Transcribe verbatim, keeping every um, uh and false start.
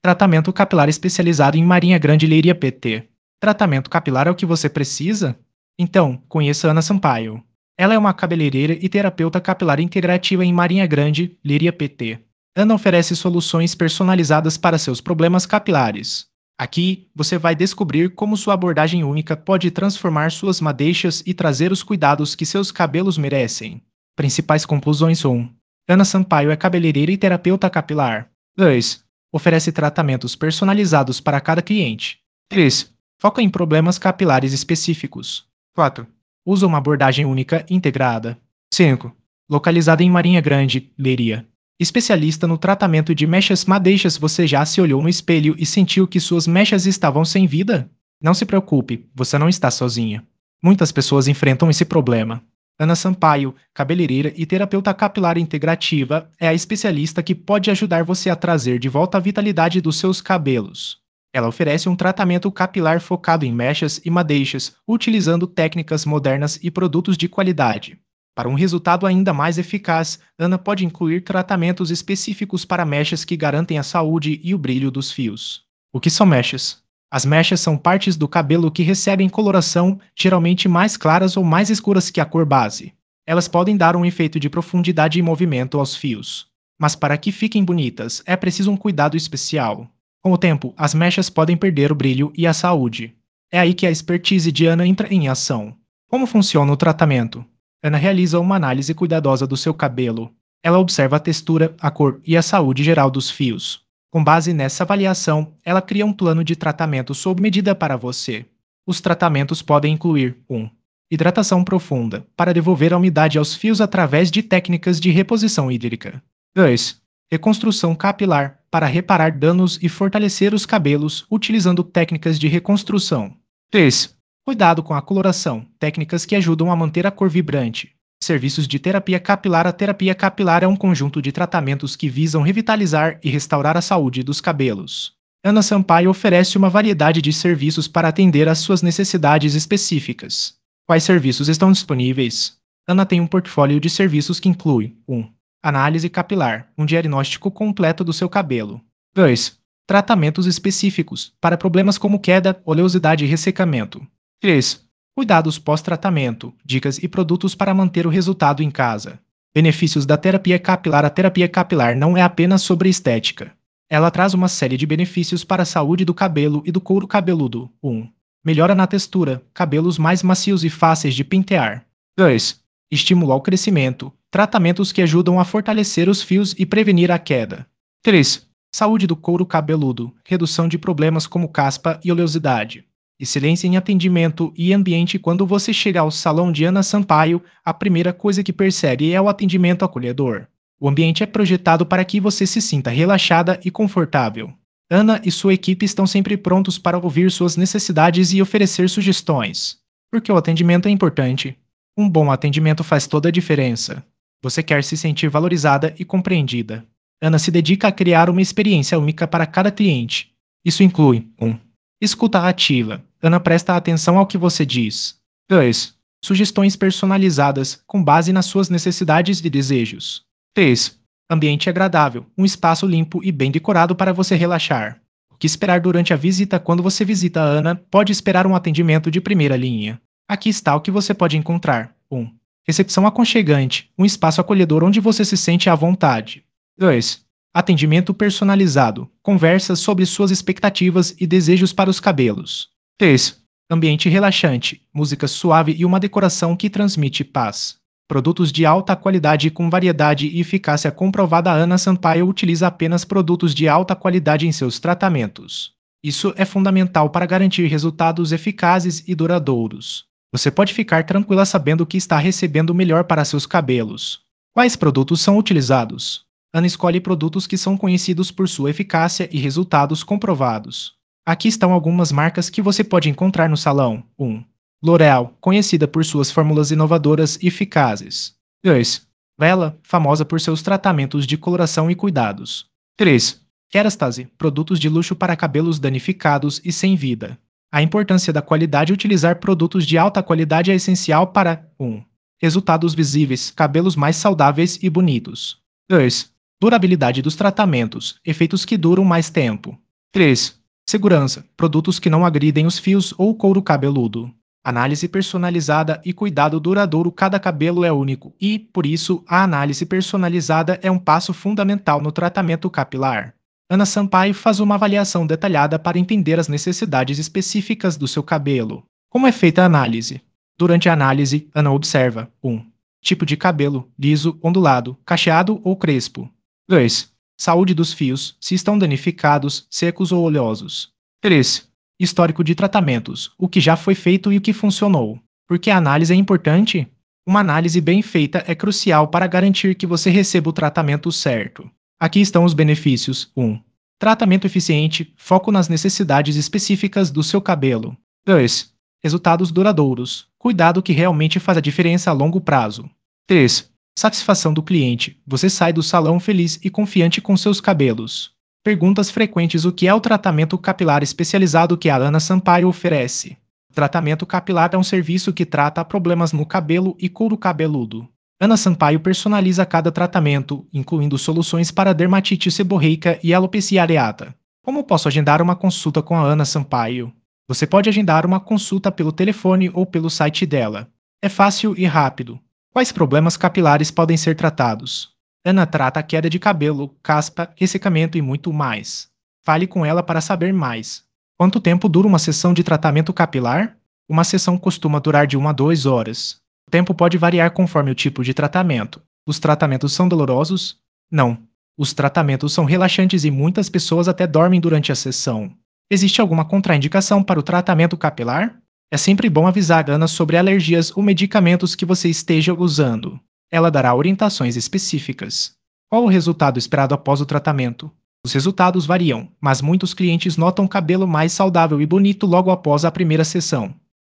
Tratamento capilar especializado em Marinha Grande Leiria P T. Tratamento capilar é o que você precisa? Então, conheça Ana Sampaio. Ela é uma cabeleireira e terapeuta capilar integrativa em Marinha Grande, Leiria P T. Ana oferece soluções personalizadas para seus problemas capilares. Aqui, você vai descobrir como sua abordagem única pode transformar suas madeixas e trazer os cuidados que seus cabelos merecem. Principais conclusões: um. Ana Sampaio é cabeleireira e terapeuta capilar. dois. Oferece tratamentos personalizados para cada cliente. três. Foca em problemas capilares específicos. quatro. Usa uma abordagem única integrada. cinco. Localizada em Marinha Grande, Leiria. Especialista no tratamento de mechas madeixas. Você já se olhou no espelho e sentiu que suas mechas estavam sem vida? Não se preocupe, você não está sozinha. Muitas pessoas enfrentam esse problema. Ana Sampaio, cabeleireira e terapeuta capilar integrativa, é a especialista que pode ajudar você a trazer de volta a vitalidade dos seus cabelos. Ela oferece um tratamento capilar focado em mechas e madeixas, utilizando técnicas modernas e produtos de qualidade. Para um resultado ainda mais eficaz, Ana pode incluir tratamentos específicos para mechas que garantem a saúde e o brilho dos fios. O que são mechas? As mechas são partes do cabelo que recebem coloração, geralmente mais claras ou mais escuras que a cor base. Elas podem dar um efeito de profundidade e movimento aos fios. Mas para que fiquem bonitas, é preciso um cuidado especial. Com o tempo, as mechas podem perder o brilho e a saúde. É aí que a expertise de Ana entra em ação. Como funciona o tratamento? Ana realiza uma análise cuidadosa do seu cabelo. Ela observa a textura, a cor e a saúde geral dos fios. Com base nessa avaliação, ela cria um plano de tratamento sob medida para você. Os tratamentos podem incluir um. Hidratação profunda, para devolver a umidade aos fios através de técnicas de reposição hídrica. dois. Reconstrução capilar, para reparar danos e fortalecer os cabelos utilizando técnicas de reconstrução. três. Cuidado com a coloração, técnicas que ajudam a manter a cor vibrante. Serviços de terapia capilar. A terapia capilar é um conjunto de tratamentos que visam revitalizar e restaurar a saúde dos cabelos. Ana Sampaio oferece uma variedade de serviços para atender às suas necessidades específicas. Quais serviços estão disponíveis? Ana tem um portfólio de serviços que inclui um. Análise capilar, um diagnóstico completo do seu cabelo. dois. Tratamentos específicos, para problemas como queda, oleosidade e ressecamento. três. Cuidados pós-tratamento, dicas e produtos para manter o resultado em casa. Benefícios da terapia capilar. A terapia capilar não é apenas sobre estética. Ela traz uma série de benefícios para a saúde do cabelo e do couro cabeludo. um. Melhora na textura, cabelos mais macios e fáceis de pentear. dois. Estimula o crescimento, tratamentos que ajudam a fortalecer os fios e prevenir a queda. três. Saúde do couro cabeludo, redução de problemas como caspa e oleosidade. Excelência em atendimento e ambiente. Quando você chega ao salão de Ana Sampaio, a primeira coisa que percebe é o atendimento acolhedor. O ambiente é projetado para que você se sinta relaxada e confortável. Ana e sua equipe estão sempre prontos para ouvir suas necessidades e oferecer sugestões. Porque o atendimento é importante. Um bom atendimento faz toda a diferença. Você quer se sentir valorizada e compreendida. Ana se dedica a criar uma experiência única para cada cliente. Isso inclui um. Escuta ativa. Ana presta atenção ao que você diz. dois. Sugestões personalizadas, com base nas suas necessidades e desejos. três. Ambiente agradável, um espaço limpo e bem decorado para você relaxar. O que esperar durante a visita? Quando você visita a Ana, pode esperar um atendimento de primeira linha. Aqui está o que você pode encontrar. um. Recepção aconchegante, um espaço acolhedor onde você se sente à vontade. dois. Atendimento personalizado, conversas sobre suas expectativas e desejos para os cabelos. três. Ambiente relaxante, música suave e uma decoração que transmite paz. Produtos de alta qualidade com variedade e eficácia comprovada. A Ana Sampaio utiliza apenas produtos de alta qualidade em seus tratamentos. Isso é fundamental para garantir resultados eficazes e duradouros. Você pode ficar tranquila sabendo que está recebendo o melhor para seus cabelos. Quais produtos são utilizados? Ana escolhe produtos que são conhecidos por sua eficácia e resultados comprovados. Aqui estão algumas marcas que você pode encontrar no salão. um. L'Oréal, conhecida por suas fórmulas inovadoras e eficazes. dois. Vela, famosa por seus tratamentos de coloração e cuidados. três. Kerastase, produtos de luxo para cabelos danificados e sem vida. A importância da qualidade. Utilizar produtos de alta qualidade é essencial para um. Resultados visíveis, cabelos mais saudáveis e bonitos. dois. Durabilidade dos tratamentos, efeitos que duram mais tempo. três. Segurança. Produtos que não agridem os fios ou couro cabeludo. Análise personalizada e cuidado duradouro. Cada cabelo é único e, por isso, a análise personalizada é um passo fundamental no tratamento capilar. Ana Sampaio faz uma avaliação detalhada para entender as necessidades específicas do seu cabelo. Como é feita a análise? Durante a análise, Ana observa: um. Tipo de cabelo: liso, ondulado, cacheado ou crespo. dois. Saúde dos fios: se estão danificados, secos ou oleosos. três. Histórico de tratamentos: o que já foi feito e o que funcionou. Por que a análise é importante? Uma análise bem feita é crucial para garantir que você receba o tratamento certo. Aqui estão os benefícios. um. Tratamento eficiente: foco nas necessidades específicas do seu cabelo. dois. Resultados duradouros: cuidado que realmente faz a diferença a longo prazo. três. Satisfação do cliente: você sai do salão feliz e confiante com seus cabelos. Perguntas frequentes: o que é o tratamento capilar especializado que a Ana Sampaio oferece? O tratamento capilar é um serviço que trata problemas no cabelo e couro cabeludo. Ana Sampaio personaliza cada tratamento, incluindo soluções para dermatite seborreica e alopecia areata. Como posso agendar uma consulta com a Ana Sampaio? Você pode agendar uma consulta pelo telefone ou pelo site dela. É fácil e rápido. Quais problemas capilares podem ser tratados? Ana trata queda de cabelo, caspa, ressecamento e muito mais. Fale com ela para saber mais. Quanto tempo dura uma sessão de tratamento capilar? Uma sessão costuma durar de uma a duas horas. O tempo pode variar conforme o tipo de tratamento. Os tratamentos são dolorosos? Não. Os tratamentos são relaxantes e muitas pessoas até dormem durante a sessão. Existe alguma contraindicação para o tratamento capilar? É sempre bom avisar a Ana sobre alergias ou medicamentos que você esteja usando. Ela dará orientações específicas. Qual o resultado esperado após o tratamento? Os resultados variam, mas muitos clientes notam cabelo mais saudável e bonito logo após a primeira sessão.